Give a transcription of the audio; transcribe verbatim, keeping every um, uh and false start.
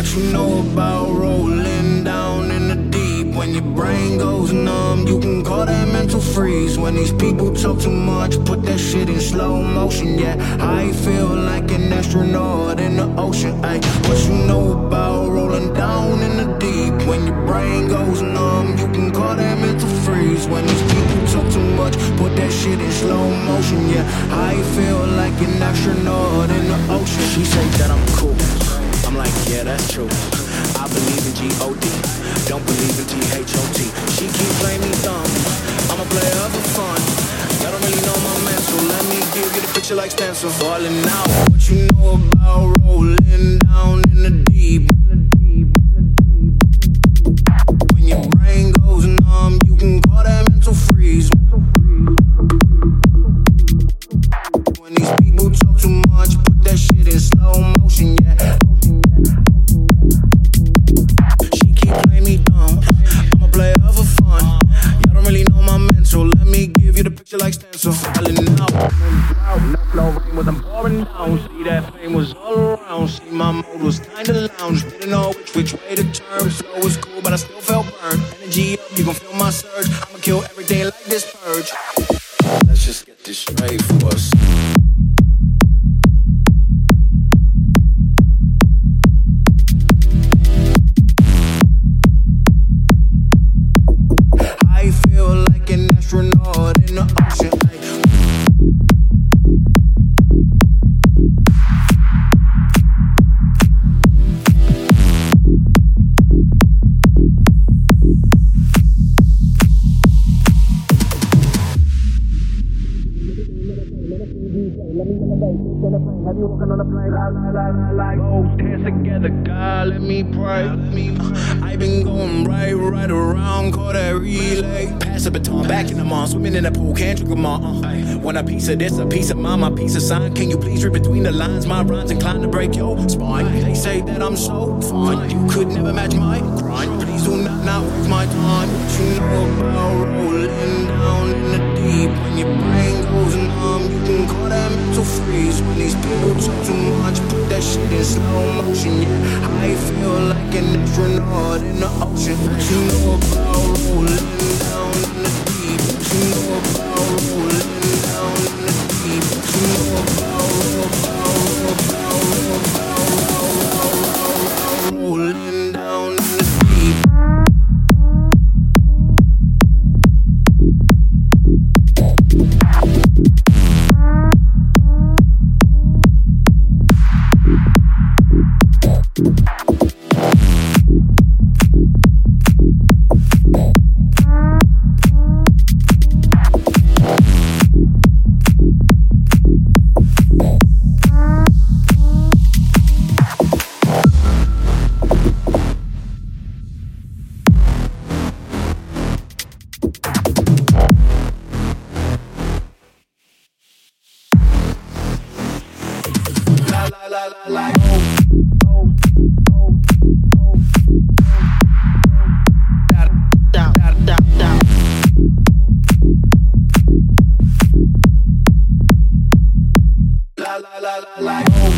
you know about rolling down in the deep? When your brain goes numb, you can call that mental freeze. When these people talk too much, put that shit in slow motion. Yeah, I feel like an astronaut in the ocean. Ay, what you know about rolling down in the deep? When your brain goes numb, you can call that mental freeze. When these people talk too much, put that shit in slow motion. Yeah, I feel like an astronaut in the ocean. She say that I'm cool, I'm like, yeah, that's true. I believe in G O D, don't believe in T H O T. She keep playing me dumb, I'm a player for fun. Y'all don't really know my man, so let me give you the picture like Spencer. Falling out, what you know about rolling down in the deep? When your brain goes numb, you can call that mental freeze. When these people talk too much, put that shit in slow motion, yeah. She keep playing me dumb, I'm a player for fun. Y'all don't really know my mental, let me give you the picture like Stencil. Falling out, no flow rain was I'm pouring down. See that fame was all around. See my mode was kinda lounge. Didn't know which, which way to turn. Flow was cool, but I still felt burned. Energy up, you gon' feel my surge. I'ma kill everything like this purge. Let's just get this straight for us. I feel like an astronaut in the ocean. Have you walking on a plane? I like, like, both hands together, God, let me pray. Uh, I been going right, right around, call that relay. Pass the baton, back in the mall, swimming in the pool, can't drink them all. Uh, want a piece of this, a piece of mine, my piece of sign. Can you please read between the lines? My rhymes inclined to break your spine. They say that I'm so fine, you could never match my grind. Please do not, not waste my time. What you know about rolling down in the deep? When your brain goes numb, you can call that mental freeze. When these people talk too much, put that shit in slow motion. Yeah, I feel like an astronaut in the ocean. What you know about rolling down in the deep? What you know about rolling down in the deep? What you know about rolling down in the deep? Like